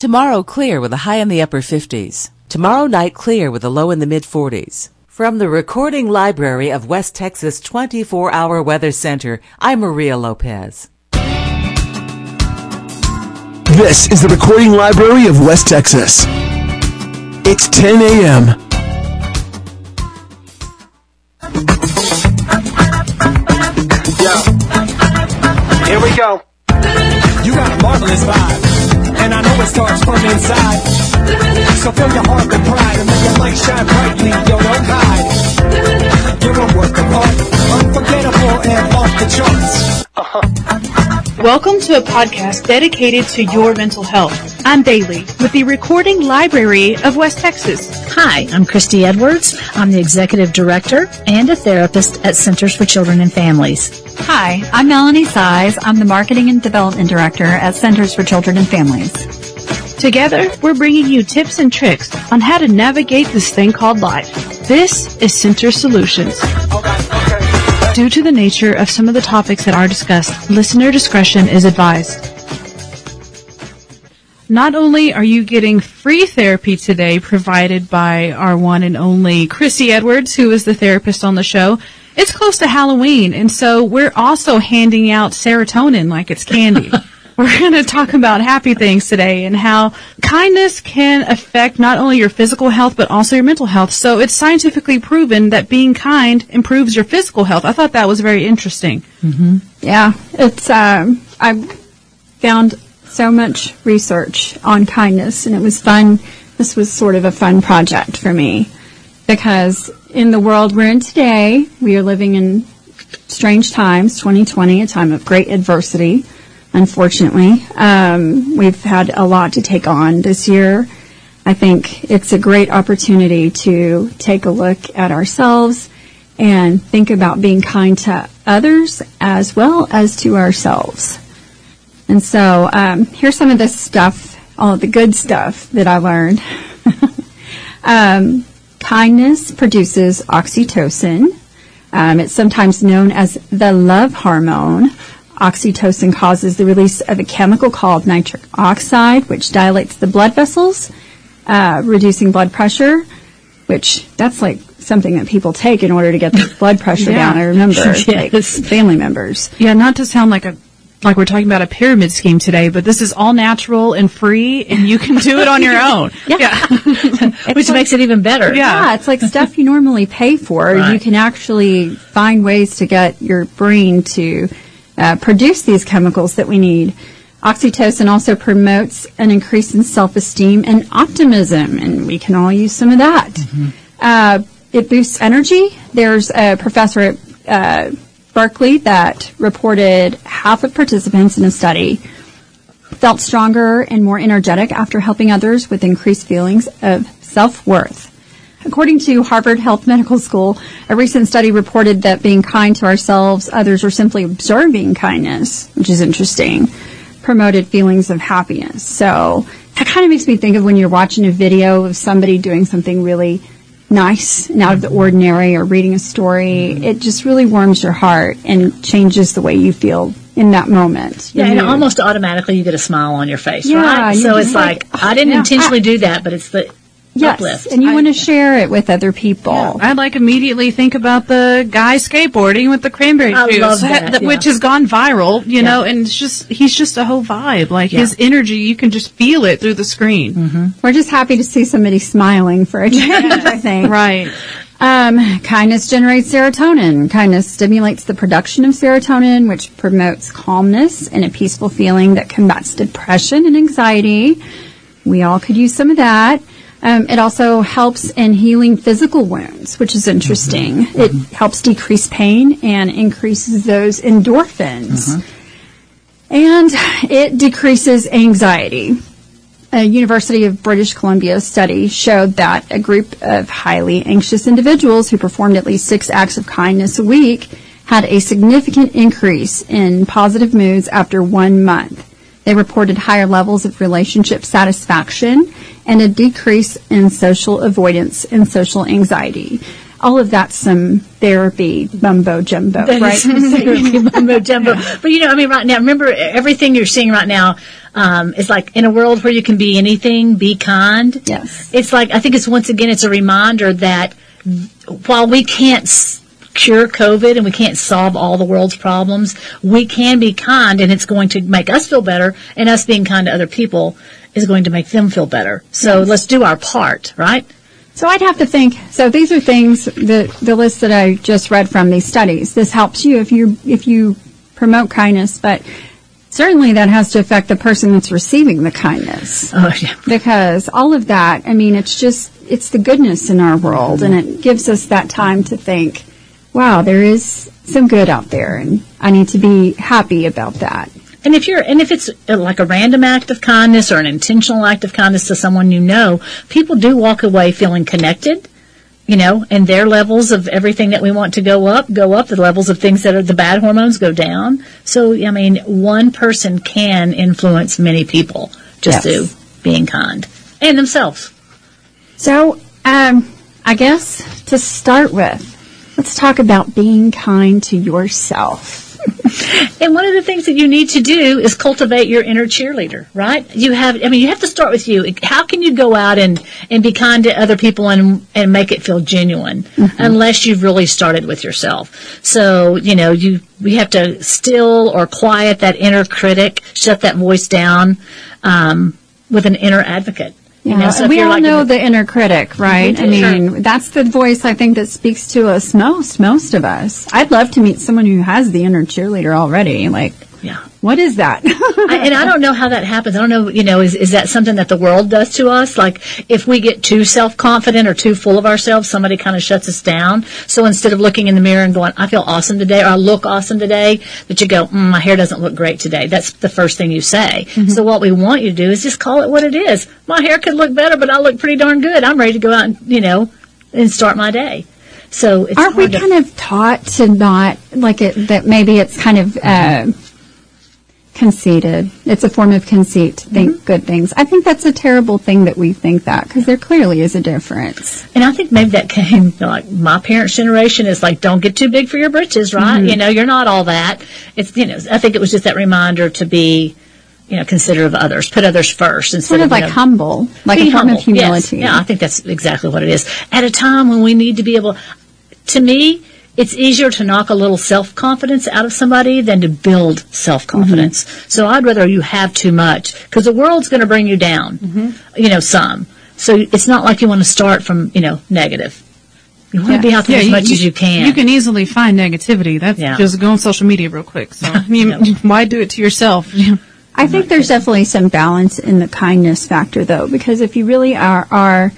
Tomorrow clear with a high in the upper 50s. Tomorrow night clear with a low in the mid-40s. From the recording library of West Texas 24-Hour Weather Center, I'm Maria Lopez. This is the recording library of West Texas. It's 10 a.m. Yo. Here we go. You got a marvelous vibe, and I know it starts from inside. So fill your heart with pride and make your light shine brightly. Yo, don't hide. You're a work of art, unforgettable and off the charts. Welcome to a podcast dedicated to your mental health. I'm Bailey with the Recording Library of West Texas. Hi, I'm Christy Edwards. I'm the Executive Director and a therapist at Centers for Children and Families. Hi, I'm Melanie Size. I'm the Marketing and Development Director at Centers for Children and Families. Together, we're bringing you tips and tricks on how to navigate this thing called life. This is Center Solutions. Due to the nature of some of the topics that are discussed, listener discretion is advised. Not only are you getting free therapy today provided by our one and only Christy Edwards, who is the therapist on the show, it's close to Halloween, and so we're also handing out serotonin like it's candy. We're going to talk about happy things today and how kindness can affect not only your physical health but also your mental health. So it's scientifically proven that being kind improves your physical health. I thought that was very interesting. Mm-hmm. Yeah, it's I found so much research on kindness, and it was fun. This was sort of a fun project for me because in the world we're in today, we are living in strange times, 2020, a time of great adversity. Unfortunately, we've had a lot to take on this year. I think it's a great opportunity to take a look at ourselves and think about being kind to others as well as to ourselves. And so here's some of the stuff, all of the good stuff that I learned. Kindness produces oxytocin. It's sometimes known as the love hormone. Oxytocin causes the release of a chemical called nitric oxide, which dilates the blood vessels, reducing blood pressure, which that's like something that people take in order to get their blood pressure down. I remember, yes. Like family members. Yeah, not to sound like we're talking about a pyramid scheme today, but this is all natural and free, and you can do it on your own. Yeah. Which makes it even better. Yeah, it's like stuff you normally pay for. Right. You can actually find ways to get your brain to produce these chemicals that we need. Oxytocin also promotes an increase in self-esteem and optimism, and we can all use some of that. Mm-hmm. It boosts energy. There's a professor at Berkeley that reported half of participants in a study felt stronger and more energetic after helping others with increased feelings of self-worth. According to Harvard Health Medical School, a recent study reported that being kind to ourselves, others, or simply observing kindness, which is interesting, promoted feelings of happiness. So that kind of makes me think of when you're watching a video of somebody doing something really nice and out of the ordinary or reading a story. It just really warms your heart and changes the way you feel in that moment. Yeah, and almost automatically you get a smile on your face, yeah, right? So it's like, I didn't intentionally do that, but it's the uplift. And you want to share it with other people. Yeah. I'd immediately think about the guy skateboarding with the cranberry juice, love that, which has gone viral, you know, and he's just a whole vibe. Like his energy, you can just feel it through the screen. Mm-hmm. We're just happy to see somebody smiling for a change, I think. Right. Kindness generates serotonin. Kindness stimulates the production of serotonin, which promotes calmness and a peaceful feeling that combats depression and anxiety. We all could use some of that. It also helps in healing physical wounds, which is interesting. Mm-hmm. It helps decrease pain and increases those endorphins. Mm-hmm. And it decreases anxiety. A University of British Columbia study showed that a group of highly anxious individuals who performed at least 6 acts of kindness a week had a significant increase in positive moods after 1 month. They reported higher levels of relationship satisfaction and a decrease in social avoidance and social anxiety. all of that's some therapy mumbo jumbo, That right? is some therapy mumbo jumbo. But, right now, remember, everything you're seeing right now is like in a world where you can be anything, be kind. Yes. It's like, I think it's a reminder that while we can't cure COVID and we can't solve all the world's problems, we can be kind, and it's going to make us feel better, and us being kind to other people is going to make them feel better. So let's do our part, right? So I'd have to think, so these are things, the list that I just read from these studies. This helps you if you promote kindness, but certainly that has to affect the person that's receiving the kindness. Oh, yeah. Because all of that, I mean, it's the goodness in our world, and it gives us that time to think, wow, there is some good out there, and I need to be happy about that. And if it's like a random act of kindness or an intentional act of kindness to someone people do walk away feeling connected, and their levels of everything that we want to go up, the levels of things that are the bad hormones go down. So, I mean, one person can influence many people just through being kind and themselves. So, I guess to start with, let's talk about being kind to yourself. And one of the things that you need to do is cultivate your inner cheerleader, right? You have to start with you. How can you go out and be kind to other people and make it feel genuine unless you've really started with yourself? So, we have to still or quiet that inner critic, shut that voice down, with an inner advocate. Yeah, so we all know the inner critic, right? I mean, that's the voice I think that speaks to us most of us. I'd love to meet someone who has the inner cheerleader already. Like, what is that? And I don't know how that happens. I don't know, is that something that the world does to us? Like, if we get too self-confident or too full of ourselves, somebody kind of shuts us down. So instead of looking in the mirror and going, I feel awesome today, or I look awesome today, that you go, my hair doesn't look great today. That's the first thing you say. So what we want you to do is just call it what it is. My hair could look better, but I look pretty darn good. I'm ready to go out and, and start my day. So it's aren't we kind of taught to not like it, that maybe it's kind of conceited. It's a form of conceit to think good things. I think that's a terrible thing that we think that, because there clearly is a difference. And I think maybe that came, like, my parents' generation is like, don't get too big for your britches, right? You're not all that. It's, I think it was just that reminder to be, considerate of others, put others first. Instead sort of like humble, like a form of humility. Yes. Yeah, I think that's exactly what it is. At a time when we need to be able, to me, it's easier to knock a little self-confidence out of somebody than to build self-confidence. So I'd rather you have too much, because the world's going to bring you down, some. So it's not like you want to start from, negative. You want to be out there as much as you can. You can easily find negativity. That's just go on social media real quick. So why do it to yourself? I think there's definitely some balance in the kindness factor, though, because if you really are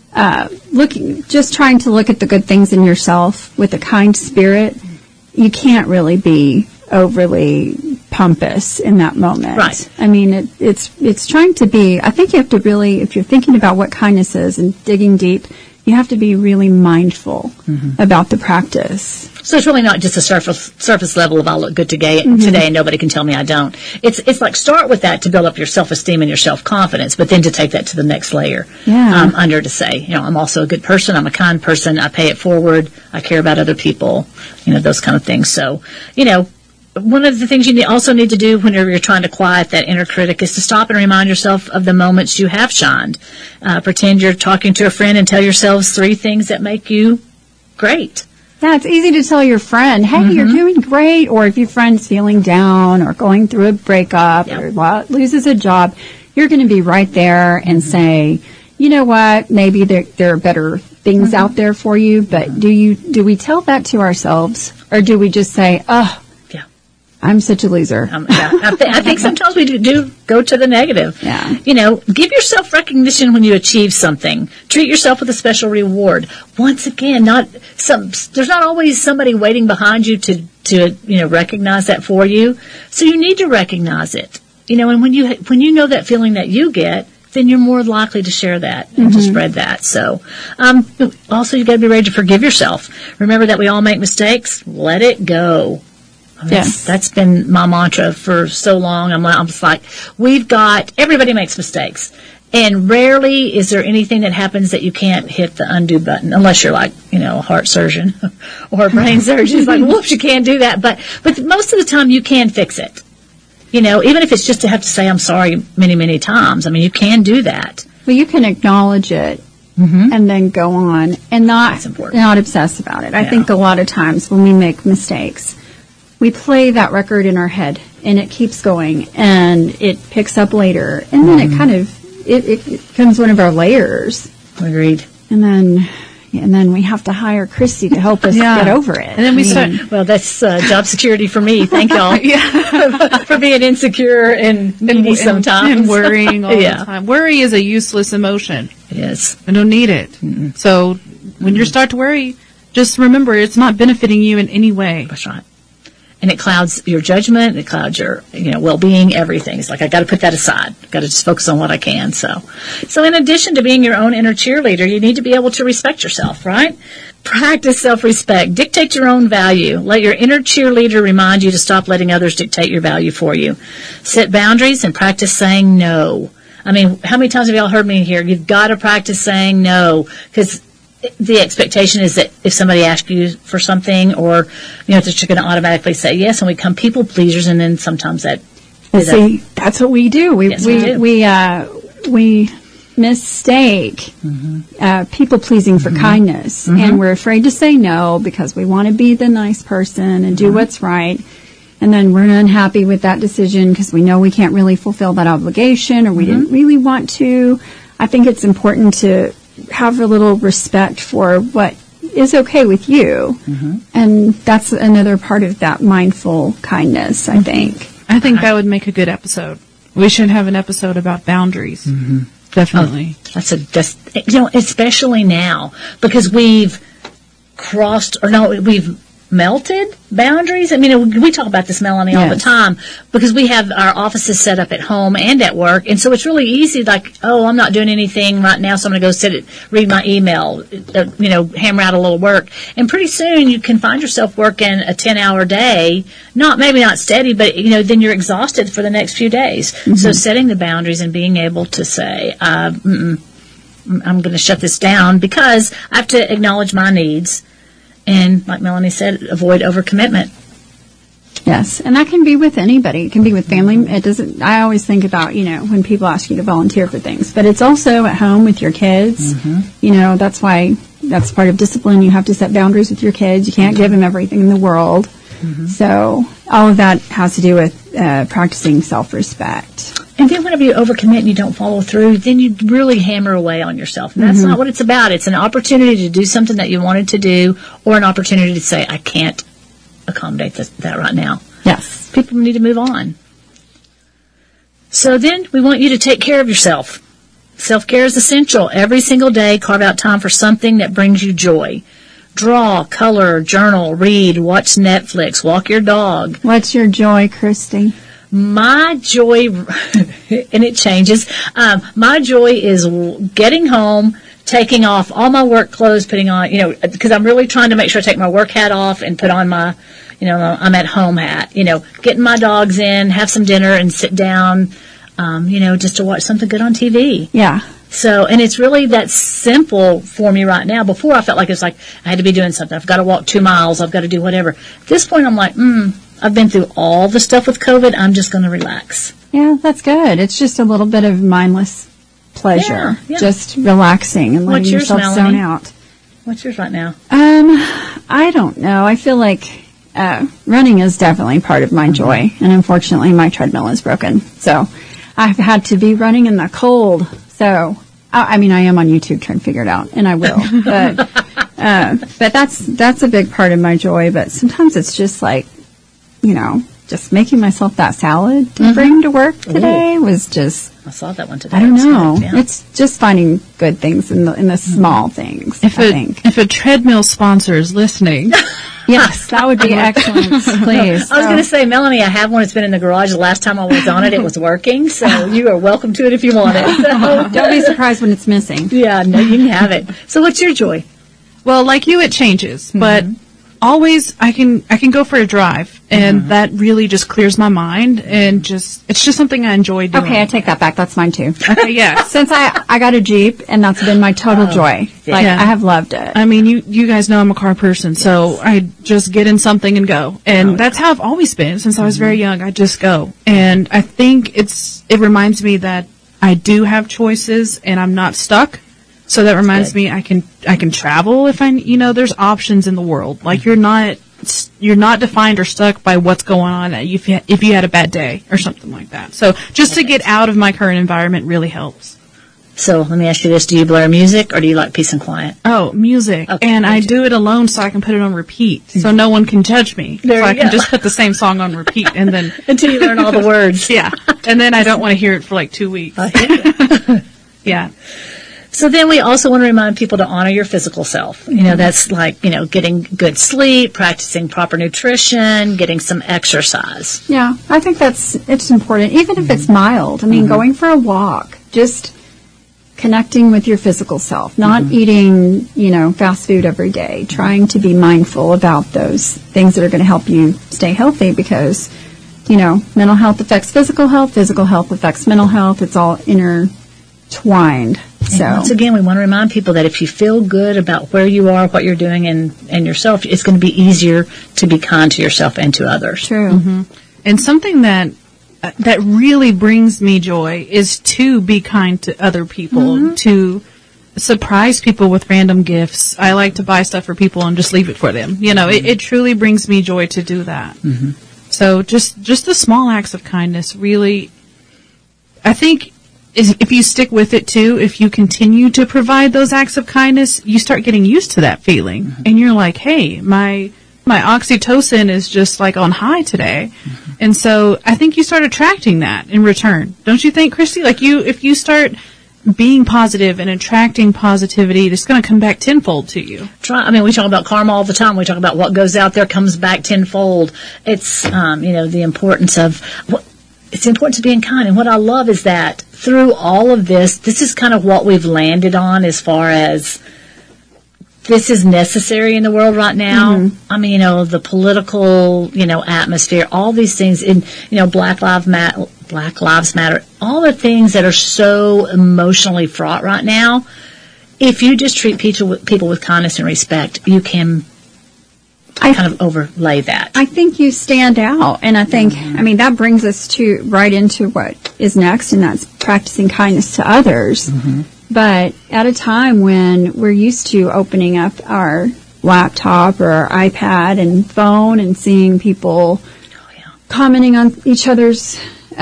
trying to look at the good things in yourself with a kind spirit, you can't really be overly pompous in that moment. Right. I mean, it's trying to be, I think you have to really, if you're thinking about what kindness is and digging deep, you have to be really mindful about the practice. So it's really not just a surface level of I look good today and nobody can tell me I don't. It's like start with that to build up your self-esteem and your self-confidence, but then to take that to the next layer under to say, I'm also a good person, I'm a kind person, I pay it forward, I care about other people, those kind of things. So, one of the things you also need to do whenever you're trying to quiet that inner critic is to stop and remind yourself of the moments you have shined. Pretend you're talking to a friend and tell yourselves 3 things that make you great. Yeah, it's easy to tell your friend, hey, you're doing great. Or if your friend's feeling down or going through a breakup or loses a job, you're going to be right there and say, you know what, maybe there are better things out there for you. But do we tell that to ourselves, or do we just say, I'm such a loser? I think sometimes we do go to the negative. Yeah. Give yourself recognition when you achieve something. Treat yourself with a special reward. Once again, there's not always somebody waiting behind you to recognize that for you. So you need to recognize it. And when you know that feeling that you get, then you're more likely to share that and to spread that. So, also you've got to be ready to forgive yourself. Remember that we all make mistakes. Let it go. That's been my mantra for so long. I'm just like, everybody makes mistakes. And rarely is there anything that happens that you can't hit the undo button, unless you're like, a heart surgeon or a brain surgeon. It's like, whoops, you can't do that. But most of the time you can fix it. Even if it's just to have to say I'm sorry many, many times. I mean, you can do that. Well, you can acknowledge it and then go on and not obsess about it. I think a lot of times when we make mistakes, we play that record in our head and it keeps going and it picks up later. And then it kind of, it becomes one of our layers. Agreed. And then we have to hire Christy to help us get over it. And then we start. Well, that's job security for me. Thank y'all for being insecure and needy sometimes. And worrying all the time. Worry is a useless emotion. Yes. I don't need it. Mm-mm. So when you start to worry, just remember it's not benefiting you in any way. That's right. And it clouds your judgment, it clouds your, well-being, everything. It's like, I got to put that aside. I've got to just focus on what I can. So in addition to being your own inner cheerleader, you need to be able to respect yourself, right? Practice self-respect. Dictate your own value. Let your inner cheerleader remind you to stop letting others dictate your value for you. Set boundaries and practice saying no. I mean, how many times have y'all heard me here? You've got to practice saying no, because the expectation is that if somebody asks you for something or, that you're going to automatically say yes, and we become people pleasers, and then sometimes that... See, that's what we do. We mistake people pleasing for kindness, and we're afraid to say no because we want to be the nice person and do what's right, and then we're unhappy with that decision because we know we can't really fulfill that obligation or we didn't really want to. I think it's important to have a little respect for what is okay with you. And that's another part of that mindful kindness, I think. I think that would make a good episode. We should have an episode about boundaries. Definitely. That's especially now, because we've we've melted boundaries. I mean, we talk about this, Melanie, all the time, because we have our offices set up at home and at work, and so it's really easy, like, oh, I'm not doing anything right now, so I'm going to go read my email, hammer out a little work, and pretty soon you can find yourself working a 10-hour day, maybe not steady, but, then you're exhausted for the next few days. So setting the boundaries and being able to say, I'm going to shut this down because I have to acknowledge my needs. And like Melanie said, avoid overcommitment. Yes, and that can be with anybody. It can be with family. It doesn't. I always think about when people ask you to volunteer for things, but it's also at home with your kids. That's why that's part of discipline. You have to set boundaries with your kids. You can't give them everything in the world. So all of that has to do with practicing self-respect. And then whenever you overcommit and you don't follow through, then you really hammer away on yourself. And that's not what it's about. It's an opportunity to do something that you wanted to do, or an opportunity to say, I can't accommodate that right now. Yes. People need to move on. So then we want you to take care of yourself. Self-care is essential. Every single day, carve out time for something that brings you joy. Draw, color, journal, read, watch Netflix, walk your dog. What's your joy, Christy? My joy, and it changes, my joy is getting home, taking off all my work clothes, putting on, because I'm really trying to make sure I take my work hat off and put on my, I'm at home hat, getting my dogs in, have some dinner and sit down, just to watch something good on TV. Yeah. So, and it's really that simple for me right now. Before I felt like it's like I had to be doing something. I've got to walk 2 miles. I've got to do whatever. At this point, I'm like, I've been through all the stuff with COVID. I'm just going to relax. Yeah, that's good. It's just a little bit of mindless pleasure. Yeah. Just relaxing and letting yourself zone out. What's yours right now? I don't know. I feel like running is definitely part of my joy. And unfortunately, my treadmill is broken. So I've had to be running in the cold. So, I am on YouTube trying to figure it out, and I will. But that's a big part of my joy. But sometimes it's just like, just making myself that salad to bring to work today was just. I saw that one today. I don't know. Yeah. It's just finding good things in the small things. If a treadmill sponsor is listening. Yes, that would be excellent, please. I was going to say, Melanie, I have one. It's been in the garage. The last time I was on it was working. So you are welcome to it if you want it. So. Don't be surprised when it's missing. Yeah, no, you can have it. So what's your joy? Well, like you, it changes. But always, I can go for a drive, and that really just clears my mind, and it's just something I enjoy doing. Okay, I take that back. That's mine too. Okay, yeah. Since I got a Jeep, and that's been my total joy. Like, I have loved it. I mean, you guys know I'm a car person, so I just get in something and go. And that's how I've always been since I was very young. I just go. And I think it reminds me that I do have choices, and I'm not stuck. So that reminds me I can travel if there's options in the world. Like you're not defined or stuck by what's going on if you had a bad day or something like that. So just to get out of my current environment really helps. So let me ask you this. Do you blare music or do you like peace and quiet? Oh, music. Okay, and I do it alone so I can put it on repeat so no one can judge me. So I can just put the same song on repeat and then until you learn all the words. Yeah. And then I don't want to hear it for like 2 weeks. Yeah. So then we also want to remind people to honor your physical self. That's like, getting good sleep, practicing proper nutrition, getting some exercise. Yeah, I think it's important, even if it's mild. I mean, going for a walk, just connecting with your physical self, not eating, fast food every day, trying to be mindful about those things that are going to help you stay healthy because, mental health affects physical health affects mental health. It's all intertwined. So once again, we want to remind people that if you feel good about where you are, what you're doing, and yourself, it's going to be easier to be kind to yourself and to others. True. Mm-hmm. And something that really brings me joy is to be kind to other people, to surprise people with random gifts. I like to buy stuff for people and just leave it for them. It truly brings me joy to do that. Mm-hmm. So just the small acts of kindness really, I think, if you stick with it too, if you continue to provide those acts of kindness, you start getting used to that feeling. And you're like, hey, my oxytocin is just like on high today. And so I think you start attracting that in return. Don't you think, Christy? Like if you start being positive and attracting positivity, it's going to come back tenfold to you. We talk about karma all the time. We talk about what goes out there comes back tenfold. It's, the importance of it's important to being kind. And what I love is that through all of this is kind of what we've landed on as far as this is necessary in the world right now. I mean, the political, atmosphere, all these things in, Black Lives Matter, all the things that are so emotionally fraught right now. If you just treat people with kindness and respect, you can kind of overlay that. I think you stand out, and I think, that brings us right into what is next, and that's practicing kindness to others. But at a time when we're used to opening up our laptop or our iPad and phone and seeing people commenting on each other's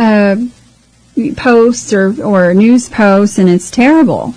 posts or news posts, and it's terrible,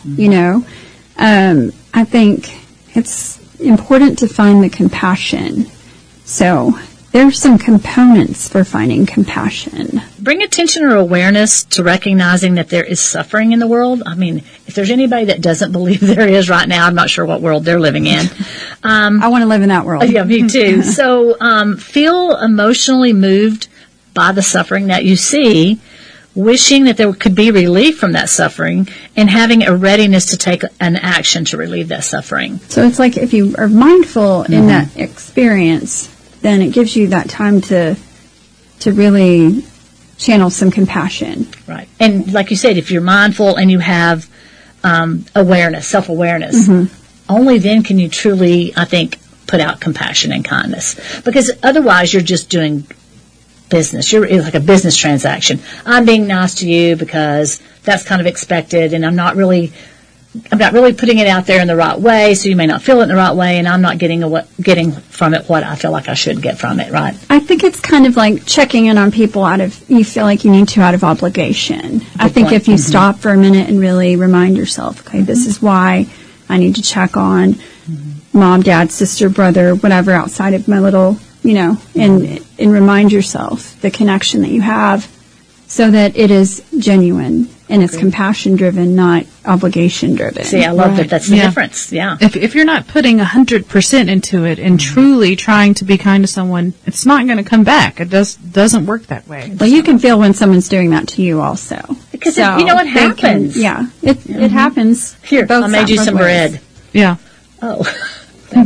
I think it's important to find the compassion. So there's some components for finding compassion. Bring attention or awareness to recognizing that there is suffering in the world. I mean, if there's anybody that doesn't believe there is right now, I'm not sure what world they're living in. I want to live in that world. Yeah, me too. So feel emotionally moved by the suffering that you see, wishing that there could be relief from that suffering, and having a readiness to take an action to relieve that suffering. So it's like if you are mindful in that experience, then it gives you that time to really channel some compassion. Right. And like you said, if you're mindful and you have awareness, self-awareness, only then can you truly, I think, put out compassion and kindness. Because otherwise you're just doing business. It's like a business transaction. I'm being nice to you because that's kind of expected, and I'm not really putting it out there in the right way, so you may not feel it in the right way, and I'm not getting from it what I feel like I should get from it, right? I think it's kind of like checking in on people you feel like you need to out of obligation. I think if you stop for a minute and really remind yourself, okay, this is why I need to check on mom, dad, sister, brother, whatever outside of my little, and remind yourself the connection that you have so that it is genuine and it's compassion driven, not obligation driven. See, I love that. That's the difference. Yeah. If you're not putting 100% into it and truly trying to be kind to someone, it's not going to come back. It doesn't work that way. Well, you can feel when someone's doing that to you also. Because it happens. It happens. Here, I made you some bread. Yeah. Oh, thank you.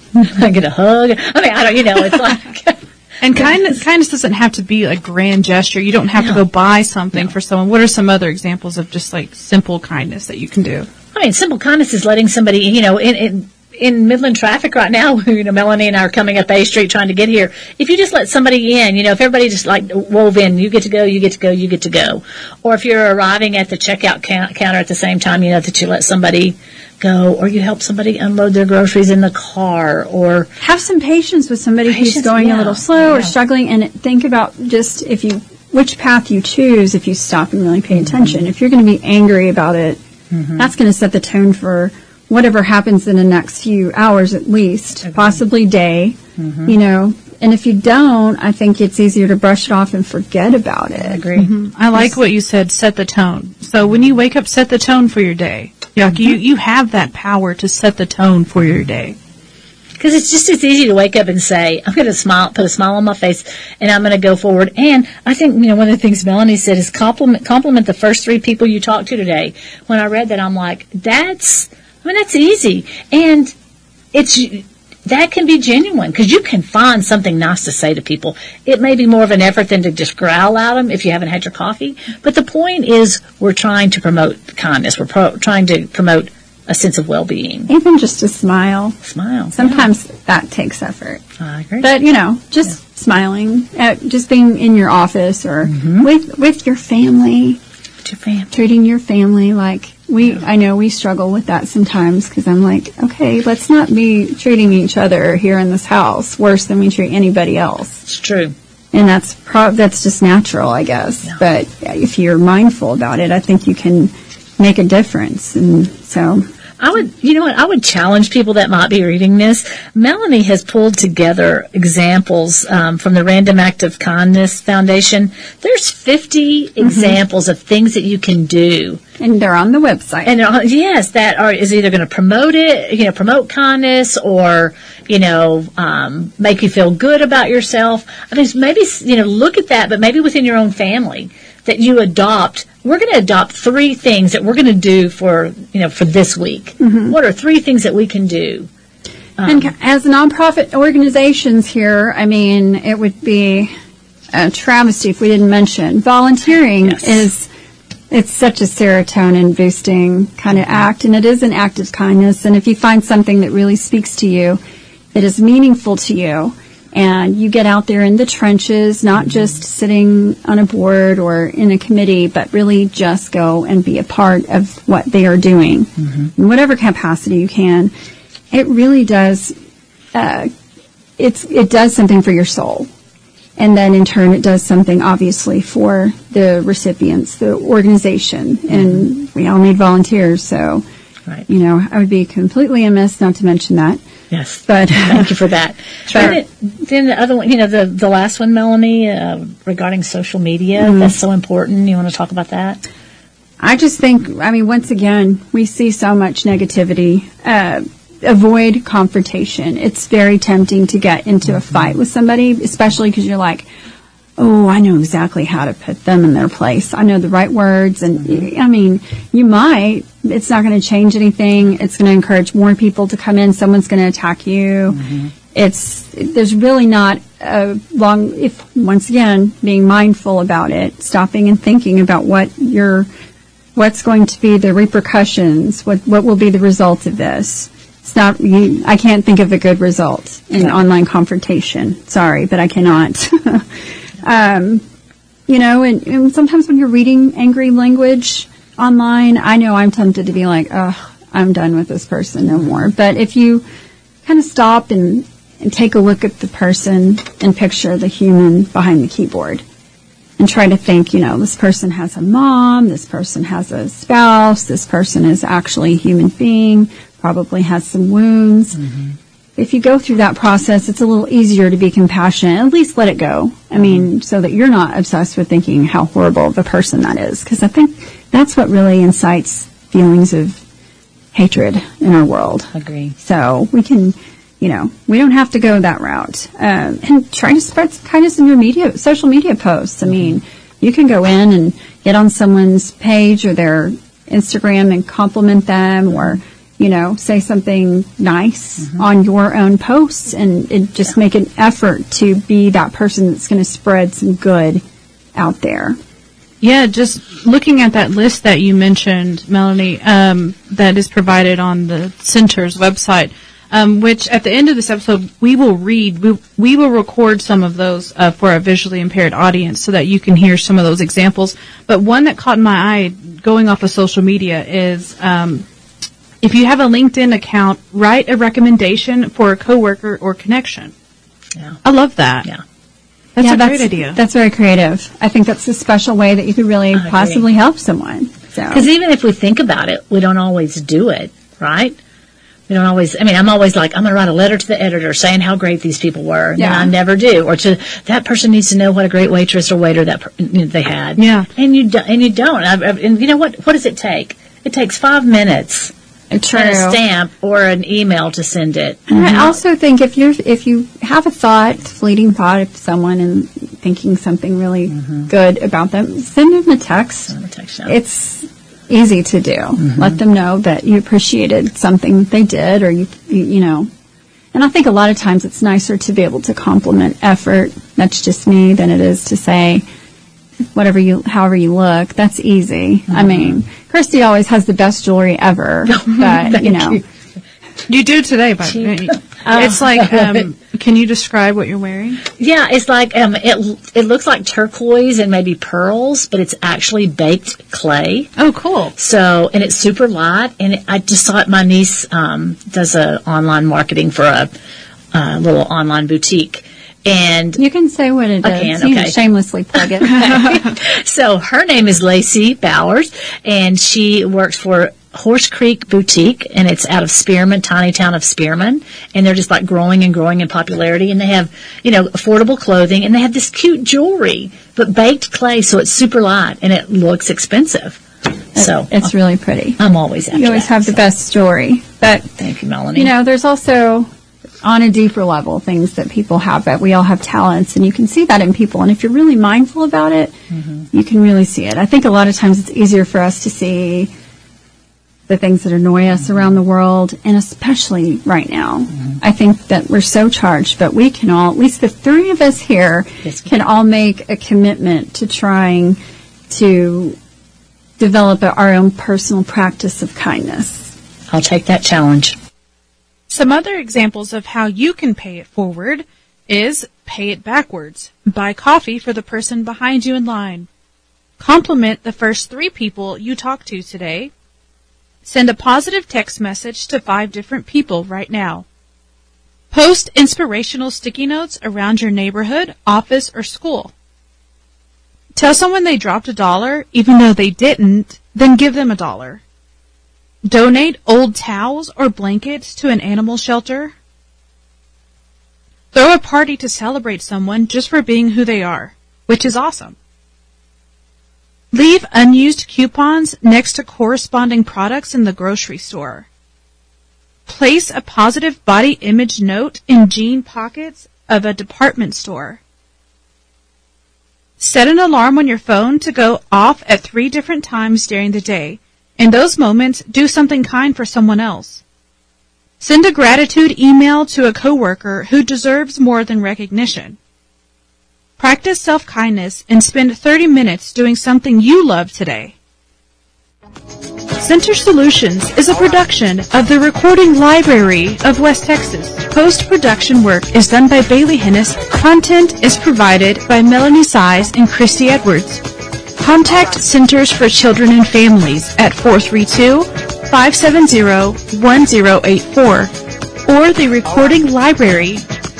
I get a hug. I mean, I don't, it's like. And kindness doesn't have to be a grand gesture. You don't have to go buy something for someone. What are some other examples of just like simple kindness that you can do? I mean, simple kindness is letting somebody, in Midland traffic right now, Melanie and I are coming up A Street trying to get here. If you just let somebody in, if everybody just like wove in, you get to go, you get to go, you get to go. Or if you're arriving at the checkout counter at the same time, that you let somebody go, or you help somebody unload their groceries in the car, or have some patience with somebody who's going a little slow or struggling, and think about just which path you choose if you stop and really pay attention. If you're going to be angry about it, that's going to set the tone for whatever happens in the next few hours at least, possibly day, and if you don't, I think it's easier to brush it off and forget about it. I agree. I like what you said, set the tone. So when you wake up, set the tone for your day. You have that power to set the tone for your day. Because it's easy to wake up and say, I'm going to smile, put a smile on my face, and I'm going to go forward. And I think, one of the things Melanie said is compliment the first 3 people you talked to today. When I read that, I'm like, that's easy. And that can be genuine, because you can find something nice to say to people. It may be more of an effort than to just growl at them if you haven't had your coffee. But the point is, we're trying to promote kindness. We're trying to promote a sense of well-being. Even just a smile. Sometimes that takes effort. I agree. But, just smiling, just being in your office or with your family. Treating your family like I know we struggle with that sometimes, because I'm like, okay, let's not be treating each other here in this house worse than we treat anybody else. It's true. And that's just natural, I guess. Yeah. But if you're mindful about it, I think you can make a difference. And so I would challenge people that might be reading this. Melanie has pulled together examples from the Random Act of Kindness Foundation. There's 50 examples of things that you can do. And they're on the website. And yes, is either going to promote it, promote kindness, or, make you feel good about yourself. I mean, maybe, look at that, but maybe within your own family that you adopt. We're going to adopt 3 things that we're going to do for this week. What are 3 things that we can do? And as nonprofit organizations here, I mean, it would be a travesty if we didn't mention volunteering. It's such a serotonin boosting kind of act, and it is an act of kindness. And if you find something that really speaks to you, that is meaningful to you, and you get out there in the trenches, not just sitting on a board or in a committee, but really just go and be a part of what they are doing in whatever capacity you can, it really does, it does something for your soul. And then in turn, it does something obviously for the recipients, the organization, and we all need volunteers. So, I would be completely amiss not to mention that. Yes, but thank you for that. Sure. Then the other one, the last one, Melanie, regarding social media, that's so important. You want to talk about that? I just think, once again, we see so much negativity. Avoid confrontation. It's very tempting to get into a fight with somebody, especially because you're like, oh, I know exactly how to put them in their place. I know the right words. And, you might. It's not going to change anything. It's going to encourage more people to come in. Someone's going to attack you. There's really not a once again, being mindful about it, stopping and thinking about what's going to be the repercussions, what will be the result of this. It's not, I can't think of a good result in online confrontation. Sorry, but I cannot. And sometimes when you're reading angry language online, I know I'm tempted to be like, oh, I'm done with this person, no more. But if you kind of stop and take a look at the person and picture the human behind the keyboard and try to think, this person has a mom, this person has a spouse, this person is actually a human being, probably has some wounds. If you go through that process, it's a little easier to be compassionate. At least let it go. So that you're not obsessed with thinking how horrible of a person that is. Because I think that's what really incites feelings of hatred in our world. Agree. So we can, we don't have to go that route. And try to spread some kindness in your social media posts. You can go in and get on someone's page or their Instagram and compliment them, or say something nice on your own posts and just make an effort to be that person that's going to spread some good out there. Yeah, just looking at that list that you mentioned, Melanie, that is provided on the center's website, which at the end of this episode we will record some of those for a visually impaired audience so that you can hear some of those examples. But one that caught my eye going off of social media is if you have a LinkedIn account, write a recommendation for a coworker or connection. Yeah. I love that. Yeah. That's a great idea. That's very creative. I think that's a special way that you could really possibly help someone. Because even if we think about it, we don't always do it, right? We don't always, I'm always like, I'm going to write a letter to the editor saying how great these people were. And I never do. Or that person needs to know what a great waitress or waiter they had. Yeah. And you don't. And you know what does it take? It takes 5 minutes. True. And a stamp or an email to send it. And I also think if you have a fleeting thought of someone and thinking something really good about them, send them a text. It's easy to do. Let them know that you appreciated something that they did, or you know. And I think a lot of times it's nicer to be able to compliment effort. That's just me than it is to say however you look. That's easy. I mean, Christy always has the best jewelry ever. But, You do today, by the way. It's like, can you describe what you're wearing? Yeah, it's like, it looks like turquoise and maybe pearls, but it's actually baked clay. Oh, cool. So, and it's super light, and I just saw it, my niece, does online marketing for a little online boutique. And you can say what it is. You can shamelessly plug it. So her name is Lacey Bowers, and she works for Horse Creek Boutique, and it's out of Spearman, tiny town of Spearman, and they're just like growing and growing in popularity, and they have, affordable clothing, and they have this cute jewelry, but baked clay, so it's super light, and it looks expensive. So it's really pretty. I'm always after You always have the best jewelry. But thank you, Melanie. There's also, on a deeper level, things that people have, that we all have talents, and you can see that in people. And if you're really mindful about it, you can really see it. I think a lot of times it's easier for us to see the things that annoy us around the world, and especially right now. I think that we're so charged, but we can all, at least the three of us here, can all make a commitment to trying to develop our own personal practice of kindness. I'll take that challenge. Some other examples of how you can pay it forward is pay it backwards. Buy coffee for the person behind you in line. Compliment the first 3 people you talk to today. Send a positive text message to 5 different people right now. Post inspirational sticky notes around your neighborhood, office, or school. Tell someone they dropped $1 even though they didn't, then give them $1. Donate old towels or blankets to an animal shelter. Throw a party to celebrate someone just for being who they are, which is awesome. Leave unused coupons next to corresponding products in the grocery store. Place a positive body image note in jean pockets of a department store. Set an alarm on your phone to go off at 3 different times during the day. In those moments, do something kind for someone else. Send a gratitude email to a coworker who deserves more than recognition. Practice self-kindness and spend 30 minutes doing something you love today. Center Solutions is a production of the Recording Library of West Texas. Post-production work is done by Bailey Hennis. Content is provided by Melanie Size and Christy Edwards. Contact Centers for Children and Families at 432-570-1084 or the Recording Library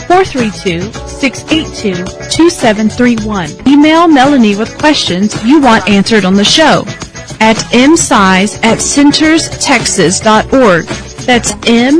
432-682-2731. Email Melanie with questions you want answered on the show at msize@centerstexas.org. That's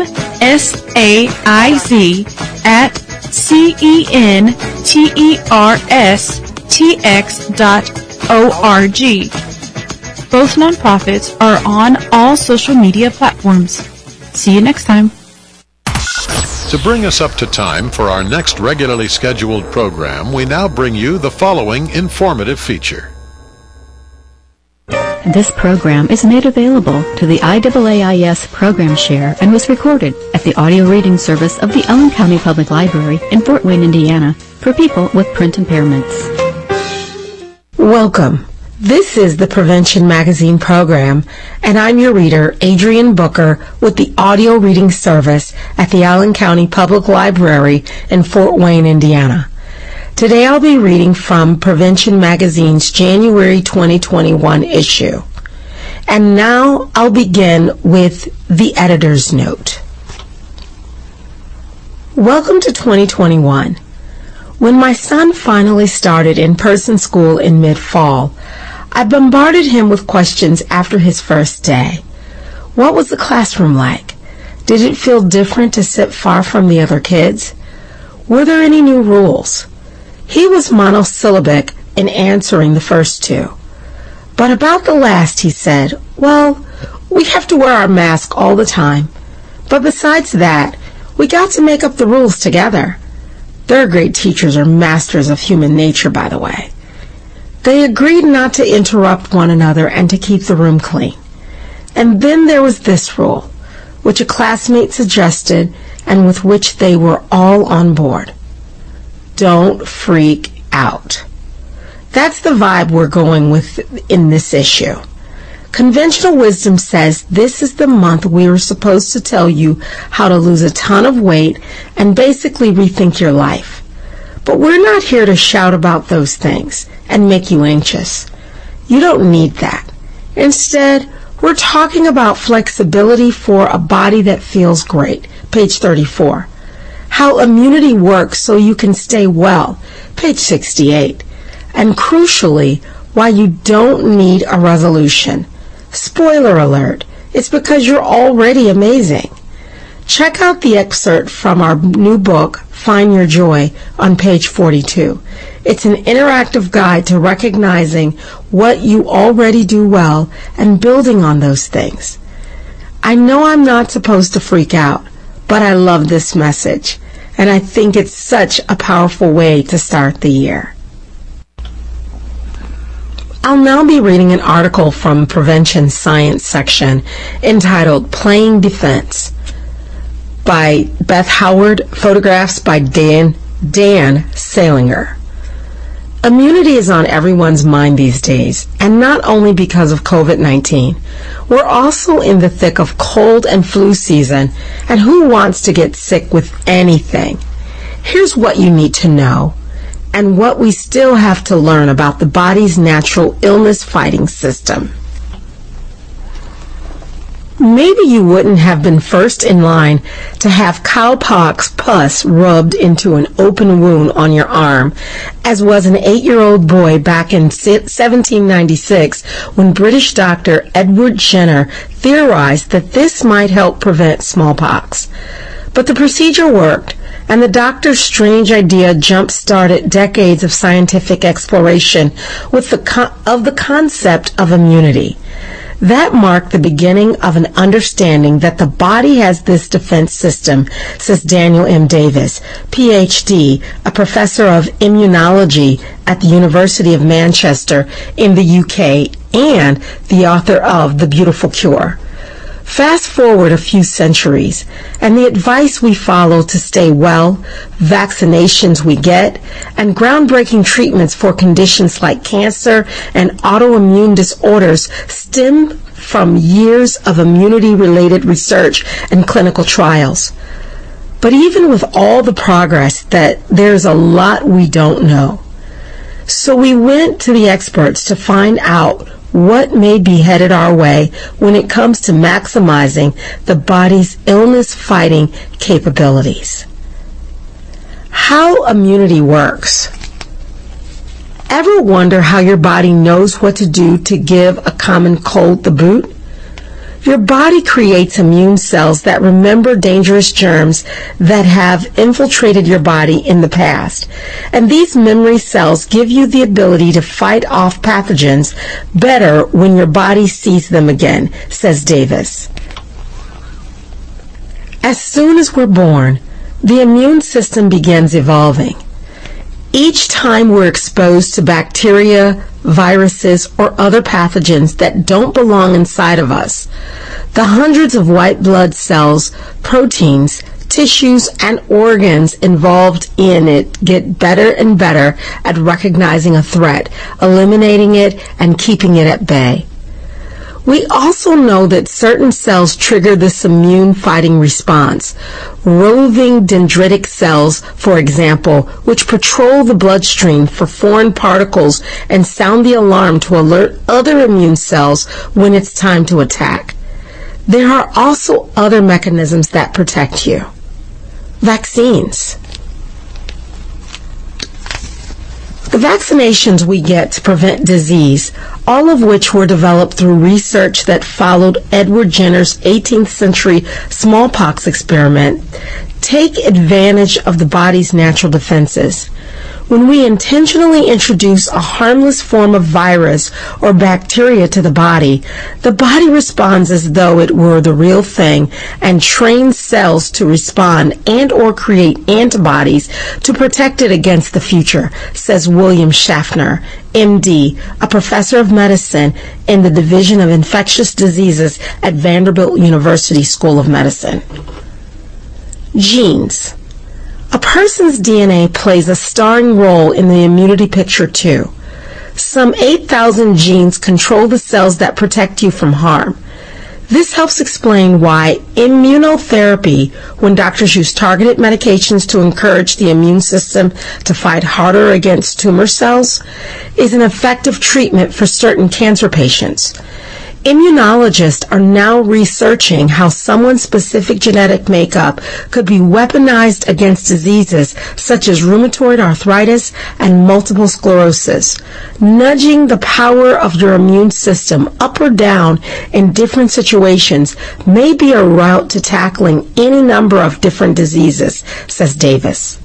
MSAIZ@CENTERSTX.org. Both nonprofits are on all social media platforms. See you next time. To bring us up to time for our next regularly scheduled program, we now bring you the following informative feature. This program is made available to the IAAIS Program Share and was recorded at the audio reading service of the Allen County Public Library in Fort Wayne, Indiana, for people with print impairments. Welcome. This is the Prevention Magazine program, and I'm your reader, Adrienne Booker, with the audio reading service at the Allen County Public Library in Fort Wayne, Indiana. Today I'll be reading from Prevention Magazine's January 2021 issue. And now I'll begin with the editor's note. Welcome to 2021. When my son finally started in-person school in mid-fall, I bombarded him with questions after his first day. What was the classroom like? Did it feel different to sit far from the other kids? Were there any new rules? He was monosyllabic in answering the first two. But about the last, he said, well, we have to wear our mask all the time. But besides that, we got to make up the rules together. Third grade teachers are masters of human nature, by the way. They agreed not to interrupt one another and to keep the room clean. And then there was this rule, which a classmate suggested and with which they were all on board. Don't freak out. That's the vibe we're going with in this issue. Conventional wisdom says this is the month we were supposed to tell you how to lose a ton of weight and basically rethink your life. But we're not here to shout about those things and make you anxious. You don't need that. Instead, we're talking about flexibility for a body that feels great, page 34. How immunity works so you can stay well, page 68. And crucially, why you don't need a resolution. Spoiler alert, it's because you're already amazing. Check out the excerpt from our new book, Find Your Joy, on page 42. It's an interactive guide to recognizing what you already do well and building on those things. I know I'm not supposed to freak out, but I love this message, and I think it's such a powerful way to start the year. I'll now be reading an article from Prevention Science section entitled Playing Defense by Beth Howard, photographs by Dan Salinger. Immunity is on everyone's mind these days, and not only because of COVID-19. We're also in the thick of cold and flu season, and who wants to get sick with anything? Here's what you need to know, and what we still have to learn about the body's natural illness-fighting system. Maybe you wouldn't have been first in line to have cowpox pus rubbed into an open wound on your arm, as was an 8-year-old boy back in 1796 when British doctor Edward Jenner theorized that this might help prevent smallpox. But the procedure worked, and the doctor's strange idea jump-started decades of scientific exploration with the concept of immunity. That marked the beginning of an understanding that the body has this defense system, says Daniel M. Davis, Ph.D., a professor of immunology at the University of Manchester in the UK and the author of The Beautiful Cure. Fast forward a few centuries, and the advice we follow to stay well, vaccinations we get, and groundbreaking treatments for conditions like cancer and autoimmune disorders stem from years of immunity-related research and clinical trials. But even with all the progress, there's a lot we don't know. So we went to the experts to find out what may be headed our way when it comes to maximizing the body's illness-fighting capabilities. How immunity works. Ever wonder how your body knows what to do to give a common cold the boot? Your body creates immune cells that remember dangerous germs that have infiltrated your body in the past. And these memory cells give you the ability to fight off pathogens better when your body sees them again, says Davis. As soon as we're born, the immune system begins evolving. Each time we're exposed to bacteria, viruses, or other pathogens that don't belong inside of us, the hundreds of white blood cells, proteins, tissues, and organs involved in it get better and better at recognizing a threat, eliminating it, and keeping it at bay. We also know that certain cells trigger this immune-fighting response. Roving dendritic cells, for example, which patrol the bloodstream for foreign particles and sound the alarm to alert other immune cells when it's time to attack. There are also other mechanisms that protect you. Vaccines. The vaccinations we get to prevent disease, all of which were developed through research that followed Edward Jenner's 18th century smallpox experiment, take advantage of the body's natural defenses. When we intentionally introduce a harmless form of virus or bacteria to the body responds as though it were the real thing and trains cells to respond and or create antibodies to protect it against the future, says William Schaffner, MD, a professor of medicine in the Division of Infectious Diseases at Vanderbilt University School of Medicine. Genes. A person's DNA plays a starring role in the immunity picture too. Some 8,000 genes control the cells that protect you from harm. This helps explain why immunotherapy, when doctors use targeted medications to encourage the immune system to fight harder against tumor cells, is an effective treatment for certain cancer patients. Immunologists are now researching how someone's specific genetic makeup could be weaponized against diseases such as rheumatoid arthritis and multiple sclerosis. Nudging the power of your immune system up or down in different situations may be a route to tackling any number of different diseases, says Davis.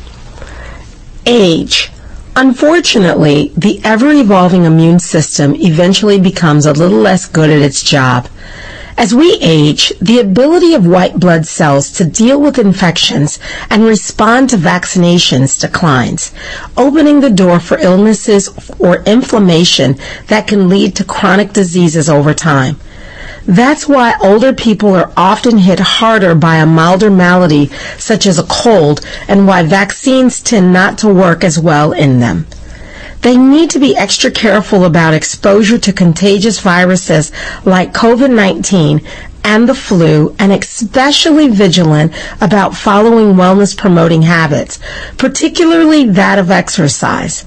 Age. Unfortunately, the ever-evolving immune system eventually becomes a little less good at its job. As we age, the ability of white blood cells to deal with infections and respond to vaccinations declines, opening the door for illnesses or inflammation that can lead to chronic diseases over time. That's why older people are often hit harder by a milder malady such as a cold, and why vaccines tend not to work as well in them. They need to be extra careful about exposure to contagious viruses like COVID-19 and the flu, and especially vigilant about following wellness-promoting habits, particularly that of exercise.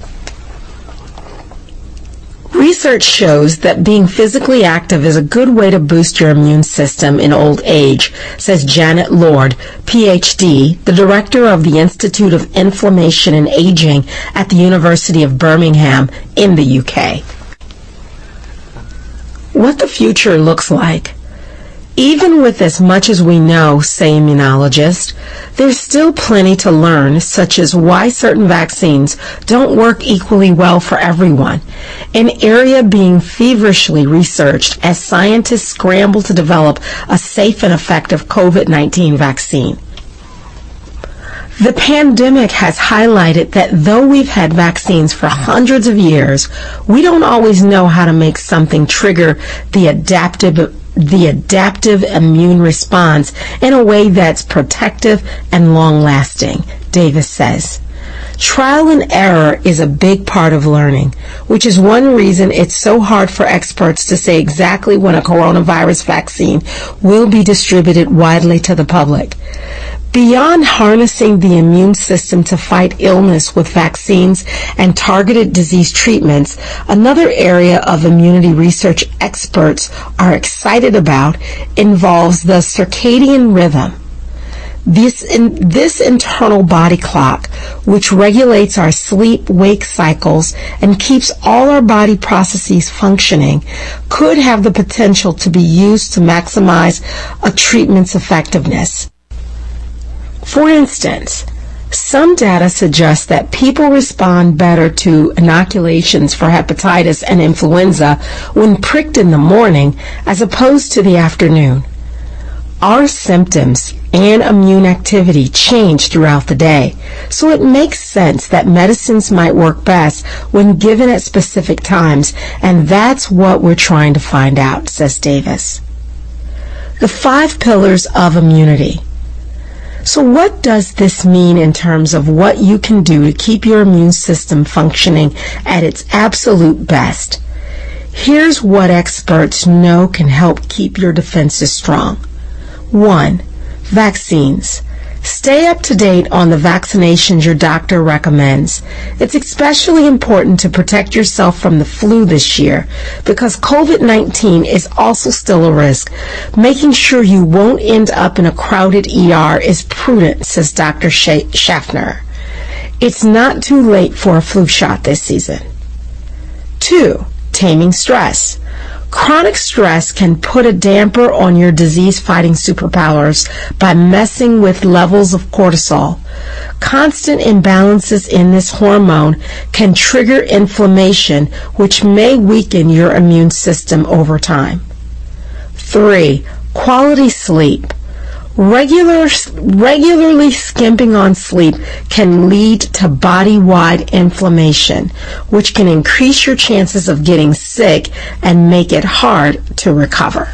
Research shows that being physically active is a good way to boost your immune system in old age, says Janet Lord, Ph.D., the director of the Institute of Inflammation and Aging at the University of Birmingham in the UK. What the future looks like. Even with as much as we know, say immunologists, there's still plenty to learn, such as why certain vaccines don't work equally well for everyone, an area being feverishly researched as scientists scramble to develop a safe and effective COVID-19 vaccine. The pandemic has highlighted that though we've had vaccines for hundreds of years, we don't always know how to make something trigger the adaptive immune response in a way that's protective and long-lasting, Davis says. Trial and error is a big part of learning, which is one reason it's so hard for experts to say exactly when a coronavirus vaccine will be distributed widely to the public. Beyond harnessing the immune system to fight illness with vaccines and targeted disease treatments, another area of immunity research experts are excited about involves the circadian rhythm. This internal body clock, which regulates our sleep-wake cycles and keeps all our body processes functioning, could have the potential to be used to maximize a treatment's effectiveness. For instance, some data suggests that people respond better to inoculations for hepatitis and influenza when pricked in the morning as opposed to the afternoon. Our symptoms, and immune activity change throughout the day, so it makes sense that medicines might work best when given at specific times, and that's what we're trying to find out, says Davis. The 5 pillars of immunity. So what does this mean in terms of what you can do to keep your immune system functioning at its absolute best? Here's what experts know can help keep your defenses strong. 1. Vaccines. Stay up to date on the vaccinations your doctor recommends. It's especially important to protect yourself from the flu this year because COVID-19 is also still a risk. Making sure you won't end up in a crowded ER is prudent, says Dr. Schaffner. It's not too late for a flu shot this season. 2. Taming stress. Chronic stress can put a damper on your disease-fighting superpowers by messing with levels of cortisol. Constant imbalances in this hormone can trigger inflammation, which may weaken your immune system over time. 3. Quality sleep. Regularly skimping on sleep can lead to body-wide inflammation, which can increase your chances of getting sick and make it hard to recover.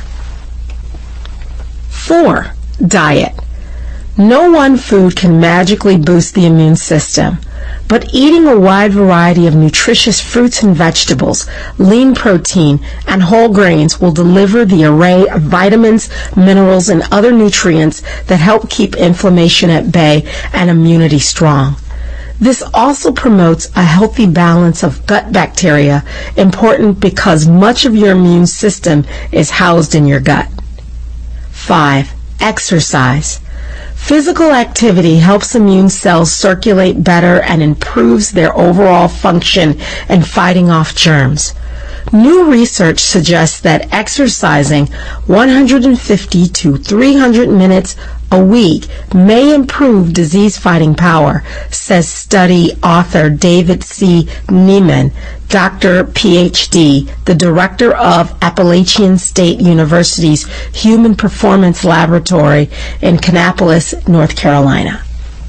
4. Diet. No one food can magically boost the immune system, but eating a wide variety of nutritious fruits and vegetables, lean protein, and whole grains will deliver the array of vitamins, minerals, and other nutrients that help keep inflammation at bay and immunity strong. This also promotes a healthy balance of gut bacteria, important because much of your immune system is housed in your gut. 5. Exercise. Physical activity helps immune cells circulate better and improves their overall function in fighting off germs. New research suggests that exercising 150 to 300 minutes a week may improve disease-fighting power, says study author David C. Neiman, Dr. Ph.D., the director of Appalachian State University's Human Performance Laboratory in Kannapolis, North Carolina.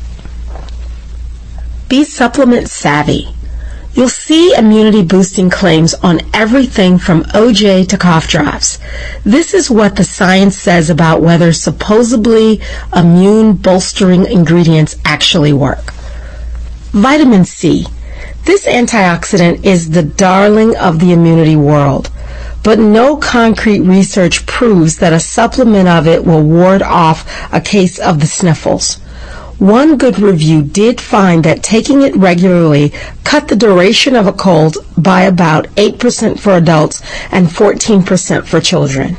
Be supplement savvy. You'll see immunity-boosting claims on everything from OJ to cough drops. This is what the science says about whether supposedly immune-bolstering ingredients actually work. Vitamin C. This antioxidant is the darling of the immunity world, but no concrete research proves that a supplement of it will ward off a case of the sniffles. One good review did find that taking it regularly cut the duration of a cold by about 8% for adults and 14% for children.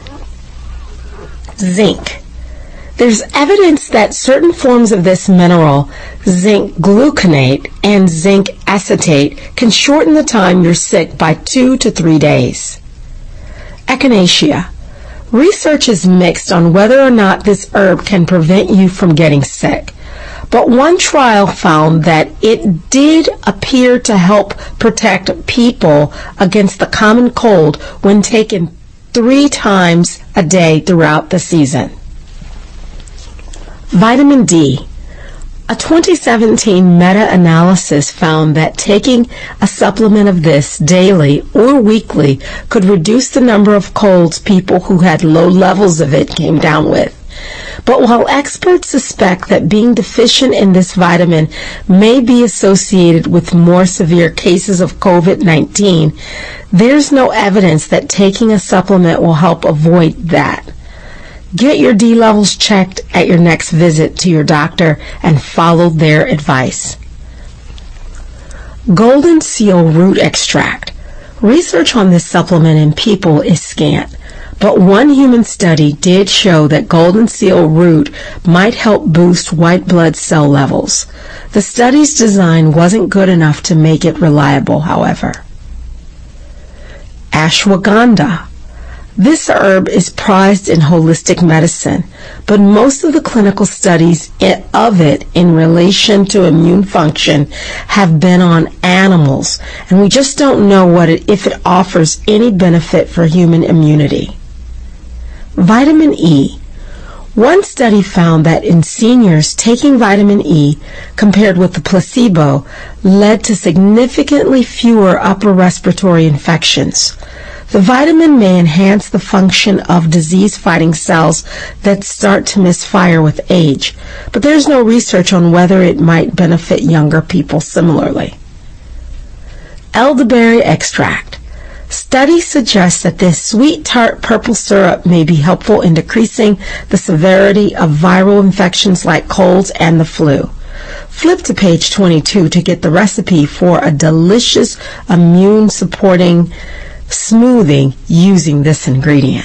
Zinc. There's evidence that certain forms of this mineral, zinc gluconate and zinc acetate, can shorten the time you're sick by 2 to 3 days. Echinacea. Research is mixed on whether or not this herb can prevent you from getting sick. But one trial found that it did appear to help protect people against the common cold when taken 3 times a day throughout the season. Vitamin D. A 2017 meta-analysis found that taking a supplement of this daily or weekly could reduce the number of colds people who had low levels of it came down with. But while experts suspect that being deficient in this vitamin may be associated with more severe cases of COVID-19, there's no evidence that taking a supplement will help avoid that. Get your D levels checked at your next visit to your doctor and follow their advice. Golden seal root extract. Research on this supplement in people is scant. But one human study did show that golden seal root might help boost white blood cell levels. The study's design wasn't good enough to make it reliable, however. Ashwagandha. This herb is prized in holistic medicine, but most of the clinical studies of it in relation to immune function have been on animals, and we just don't know if it offers any benefit for human immunity. Vitamin E. One study found that in seniors, taking vitamin E compared with the placebo led to significantly fewer upper respiratory infections. The vitamin may enhance the function of disease-fighting cells that start to misfire with age, but there's no research on whether it might benefit younger people similarly. Elderberry extract. Studies suggest that this sweet, tart purple syrup may be helpful in decreasing the severity of viral infections like colds and the flu. Flip to page 22 to get the recipe for a delicious immune-supporting smoothie using this ingredient.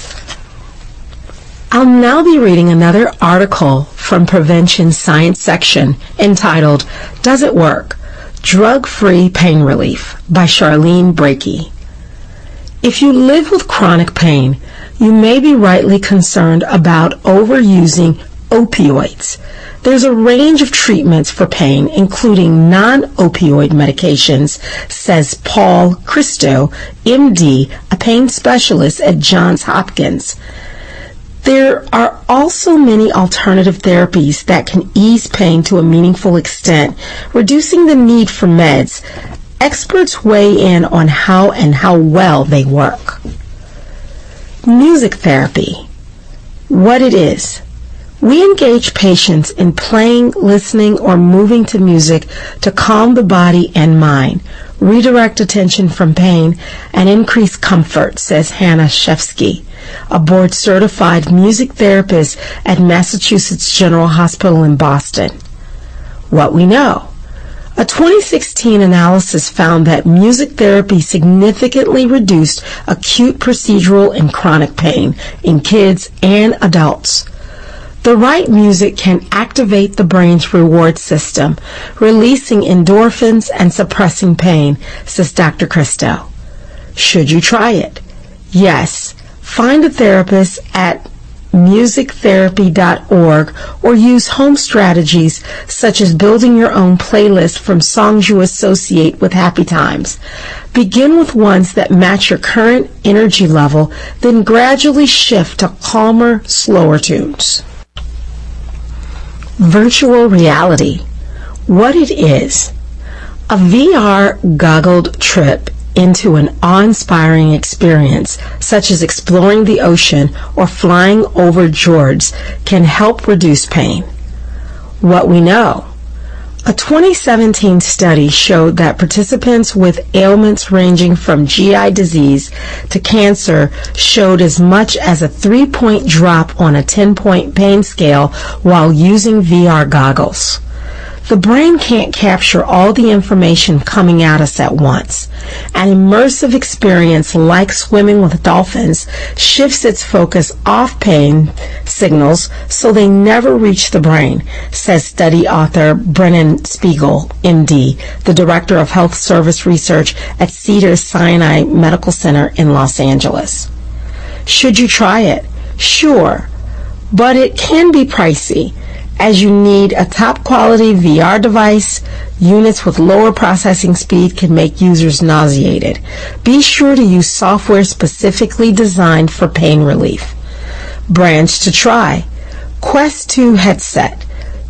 I'll now be reading another article from Prevention Science section entitled, Does It Work? Drug-Free Pain Relief by Charlene Brakey. If you live with chronic pain, you may be rightly concerned about overusing opioids. There's a range of treatments for pain, including non-opioid medications, says Paul Christo, MD, a pain specialist at Johns Hopkins. There are also many alternative therapies that can ease pain to a meaningful extent, reducing the need for meds. Experts weigh in on how well they work. Music therapy. What it is. We engage patients in playing, listening, or moving to music to calm the body and mind, redirect attention from pain, and increase comfort, says Hannah Shefsky, a board-certified music therapist at Massachusetts General Hospital in Boston. What we know. A 2016 analysis found that music therapy significantly reduced acute procedural and chronic pain in kids and adults. The right music can activate the brain's reward system, releasing endorphins and suppressing pain, says Dr. Christo. Should you try it? Yes. Find a therapist at musictherapy.org or use home strategies such as building your own playlist from songs you associate with happy times. Begin with ones that match your current energy level, then gradually shift to calmer, slower tunes. Virtual reality. What it is. A VR goggled trip into an awe-inspiring experience, such as exploring the ocean or flying over fjords, can help reduce pain. What we know. A 2017 study showed that participants with ailments ranging from GI disease to cancer showed as much as a 3-point drop on a 10-point pain scale while using VR goggles. The brain can't capture all the information coming at us at once. An immersive experience like swimming with dolphins shifts its focus off pain signals so they never reach the brain, says study author Brennan Spiegel, MD, the Director of Health Service Research at Cedars-Sinai Medical Center in Los Angeles. Should you try it? Sure, but it can be pricey, as you need a top-quality VR device. Units with lower processing speed can make users nauseated. Be sure to use software specifically designed for pain relief. Brands to try. Quest 2 headset,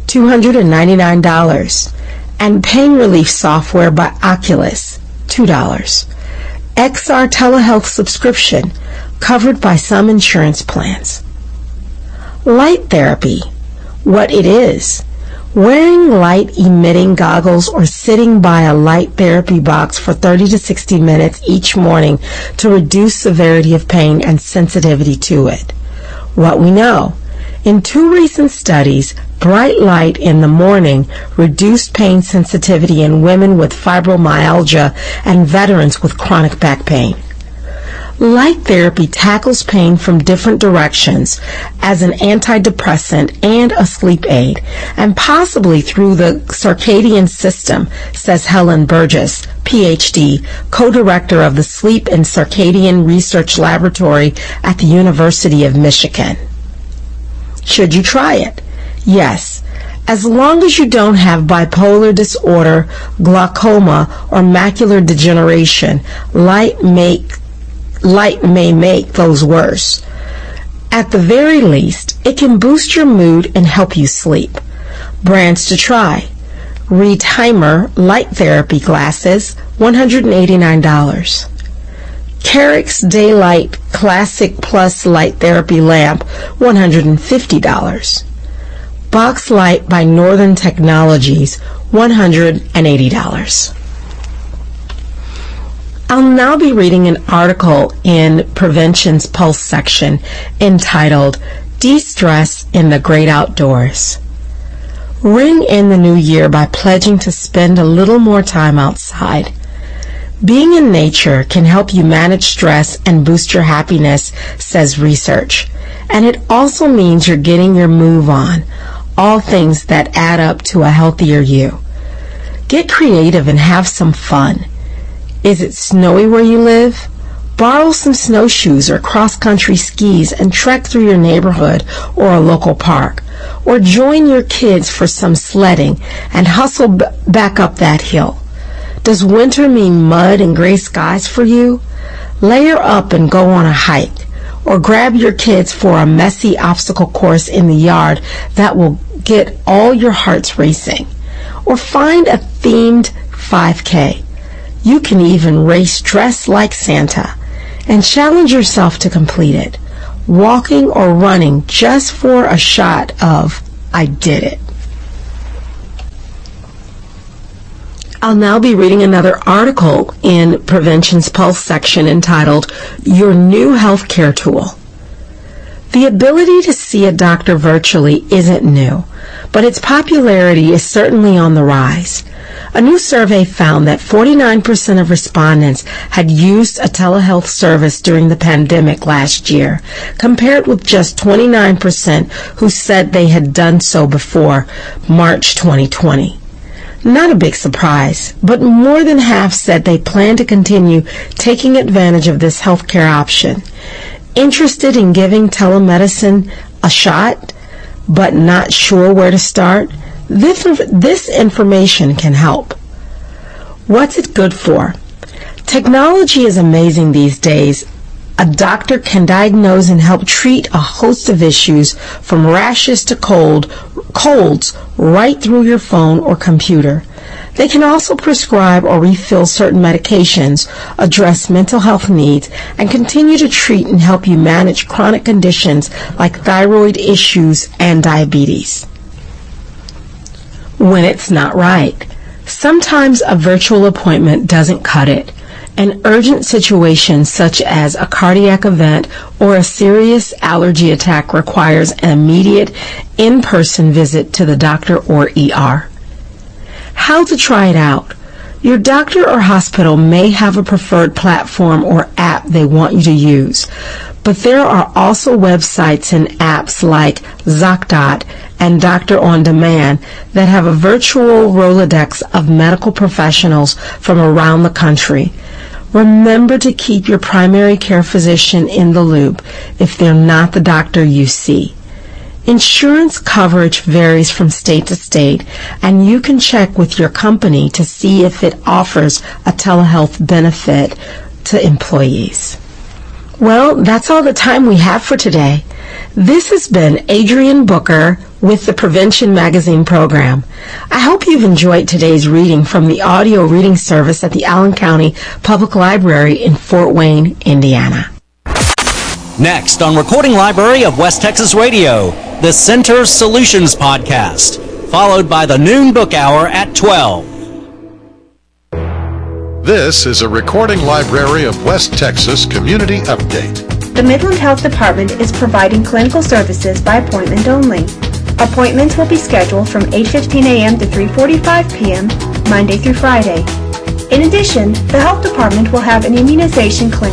$299. And pain relief software by Oculus, $2. XR telehealth subscription, covered by some insurance plans. Light therapy. What it is. Wearing light-emitting goggles or sitting by a light therapy box for 30 to 60 minutes each morning to reduce severity of pain and sensitivity to it. What we know. In 2 recent studies, bright light in the morning reduced pain sensitivity in women with fibromyalgia and veterans with chronic back pain. Light therapy tackles pain from different directions as an antidepressant and a sleep aid, and possibly through the circadian system, says Helen Burgess, PhD, co-director of the Sleep and Circadian Research Laboratory at the University of Michigan. Should you try it? Yes. As long as you don't have bipolar disorder, glaucoma, or macular degeneration, light may make those worse. At the very least, it can boost your mood and help you sleep. Brands to try: Retimer Light Therapy Glasses, $189. Carix Daylight Classic Plus Light Therapy Lamp, $150. Box Light by Northern Technologies, $180. I'll now be reading an article in Prevention's Pulse section entitled De-Stress in the Great Outdoors. Ring in the new year by pledging to spend a little more time outside. Being in nature can help you manage stress and boost your happiness, says research. And it also means you're getting your move on, all things that add up to a healthier you. Get creative and have some fun. Is it snowy where you live? Borrow some snowshoes or cross-country skis and trek through your neighborhood or a local park. Or join your kids for some sledding and hustle back up that hill. Does winter mean mud and gray skies for you? Layer up and go on a hike. Or grab your kids for a messy obstacle course in the yard that will get all your hearts racing. Or find a themed 5K. You can even race dressed like Santa and challenge yourself to complete it, walking or running just for a shot of "I did it." I'll now be reading another article in Prevention's Pulse section entitled Your New Healthcare Tool. The ability to see a doctor virtually isn't new, but its popularity is certainly on the rise. A new survey found that 49% of respondents had used a telehealth service during the pandemic last year, compared with just 29% who said they had done so before March 2020. Not a big surprise, but more than half said they plan to continue taking advantage of this healthcare option. Interested in giving telemedicine a shot, but not sure where to start? This information can help. What's it good for? Technology is amazing these days. A doctor can diagnose and help treat a host of issues from rashes to colds right through your phone or computer. They can also prescribe or refill certain medications, address mental health needs, and continue to treat and help you manage chronic conditions like thyroid issues and diabetes. When it's not right. Sometimes a virtual appointment doesn't cut it. An urgent situation such as a cardiac event or a serious allergy attack requires an immediate in-person visit to the doctor or ER. How to try it out. Your doctor or hospital may have a preferred platform or app they want you to use, but there are also websites and apps like ZocDoc and Doctor on Demand that have a virtual Rolodex of medical professionals from around the country. Remember to keep your primary care physician in the loop if they're not the doctor you see. Insurance coverage varies from state to state, and you can check with your company to see if it offers a telehealth benefit to employees. Well, that's all the time we have for today. This has been Adrienne Booker with the Prevention Magazine program. I hope you've enjoyed today's reading from the audio reading service at the Allen County Public Library in Fort Wayne, Indiana. Next on Recording Library of West Texas Radio, the Center Solutions Podcast, followed by the Noon Book Hour at 12. This is a Recording Library of West Texas Community Update. The Midland Health Department is providing clinical services by appointment only. Appointments will be scheduled from 8:15 a.m. to 3:45 p.m. Monday through Friday. In addition, the Health Department will have an immunization clinic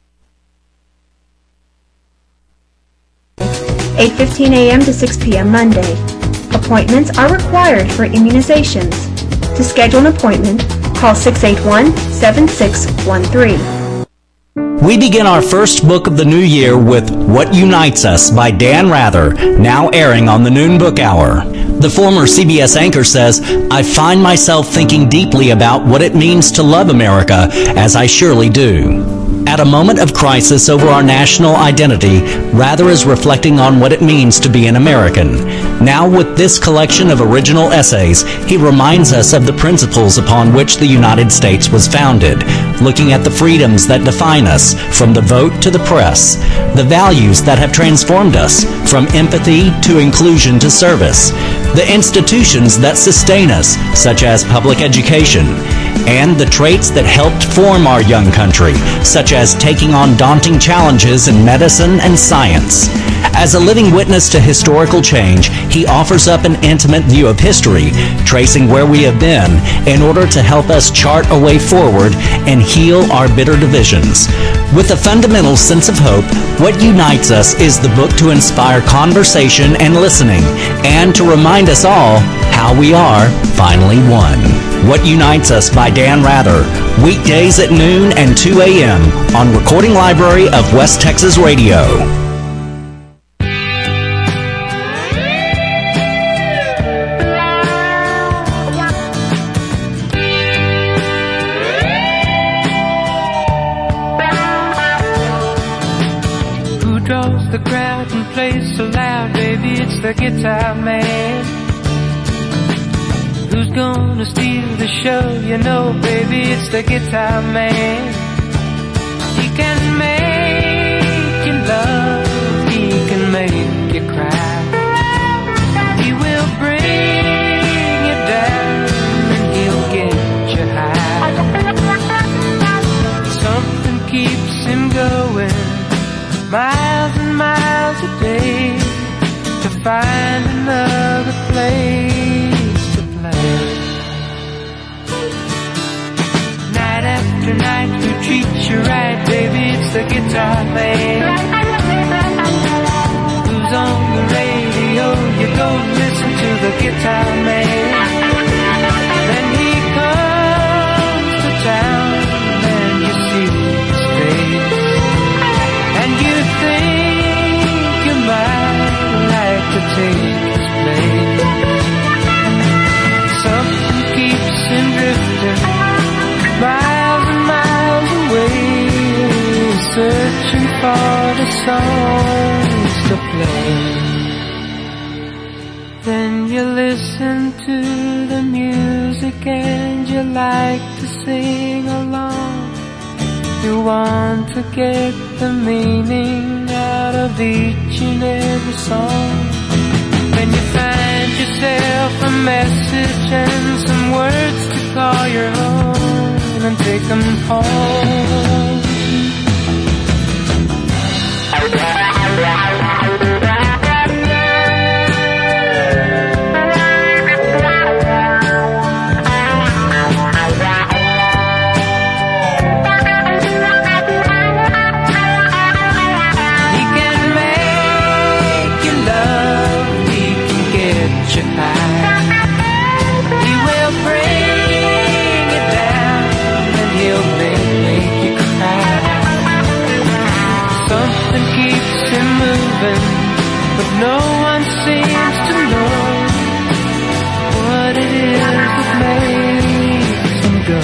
8:15 a.m. to 6 p.m. Monday. Appointments are required for immunizations. To schedule an appointment, call 681-7613. We begin our first book of the new year with What Unites Us by Dan Rather, now airing on the Noon Book Hour. The former CBS anchor says, I find myself thinking deeply about what it means to love America, as I surely do. At a moment of crisis over our national identity, Rather is reflecting on what it means to be an American. Now, with this collection of original essays, he reminds us of the principles upon which the United States was founded, looking at the freedoms that define us, from the vote to the press, the values that have transformed us, from empathy to inclusion to service, the institutions that sustain us, such as public education, and the traits that helped form our young country, such as taking on daunting challenges in medicine and science. As a living witness to historical change, he offers up an intimate view of history, tracing where we have been in order to help us chart a way forward and heal our bitter divisions. With a fundamental sense of hope, what unites us is the book to inspire conversation and listening, and to remind us all how we are finally one. What Unites Us by Dan Rather, weekdays at noon and 2 a.m. on Recording Library of West Texas Radio. Who draws the crowd and plays so loud, baby? It's the guitar man. Who's gonna steal the show? You know, baby, it's the guitar man. He can make you love, he can make you cry. He will bring you down and he'll get you high. Something keeps him going, miles and miles a day, to find another place. Night after night, who treats you right, baby? It's the guitar man. Who's on the radio? You go listen to the guitar man. Then he comes to town and you see his face, and you think you might like to take his place. Something keeps him drifting, miles and miles away, searching for the songs to play. Then you listen to the music and you like to sing along. You want to get the meaning out of each and every song. Then you find yourself a message and some words to call your own and take them home. But no one seems to know what it is that makes them go.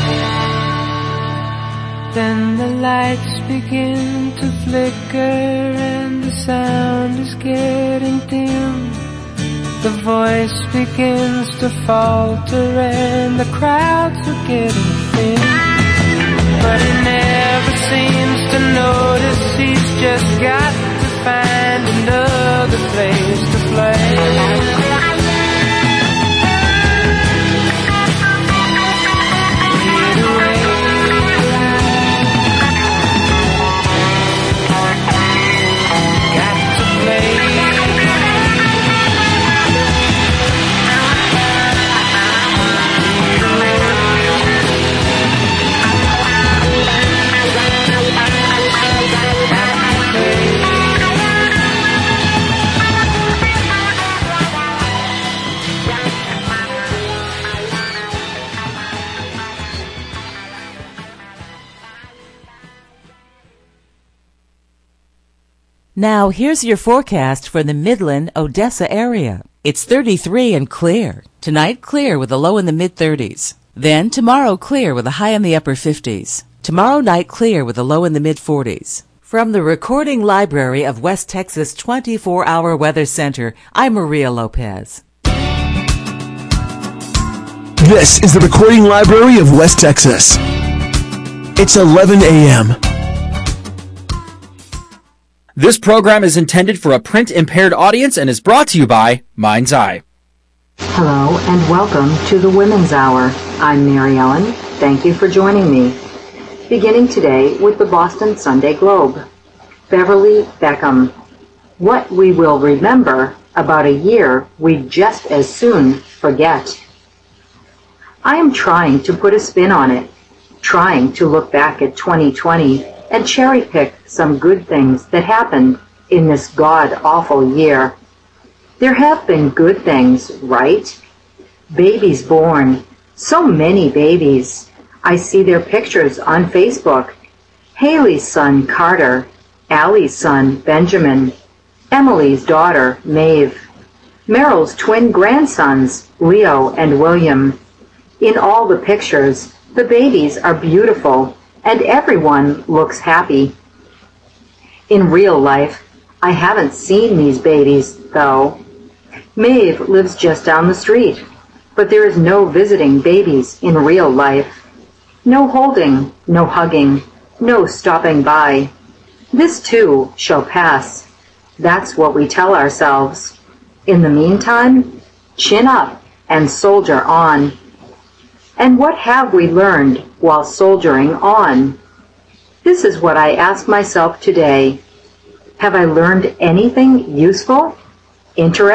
Then the lights begin to flicker and the sound is getting dim. The voice begins to falter and the crowds are getting thin. But he never seems to notice, he's just got to find another place to play. Now, here's your forecast for the Midland, Odessa area. It's 33 and clear. Tonight, clear with a low in the mid-30s. Then, tomorrow, clear with a high in the upper 50s. Tomorrow night clear with a low in the mid-40s. From the recording library of West Texas 24-hour Weather Center, I'm Maria Lopez. This is the recording library of West Texas. It's 11 a.m. This program is intended for a print-impaired audience and is brought to you by Mind's Eye. Hello and welcome to the Women's Hour. I'm Mary Ellen. Thank you for joining me. Beginning today with the Boston Sunday Globe. Beverly Beckham. What we will remember about a year we just as soon forget. I am trying to put a spin on it, trying to look back at 2020 and cherry-pick some good things that happened in this god-awful year. There have been good things, right? Babies born. So many babies. I see their pictures on Facebook. Haley's son, Carter. Allie's son, Benjamin. Emily's daughter, Maeve. Meryl's twin grandsons, Leo and William. In all the pictures, the babies are beautiful, and everyone looks happy. In real life, I haven't seen these babies, though. Maeve lives just down the street, but there is no visiting babies in real life. No holding, no hugging, no stopping by. This too shall pass. That's what we tell ourselves. In the meantime, chin up and soldier on. And what have we learned while soldiering on? This is what I ask myself today. Have I learned anything useful, interesting?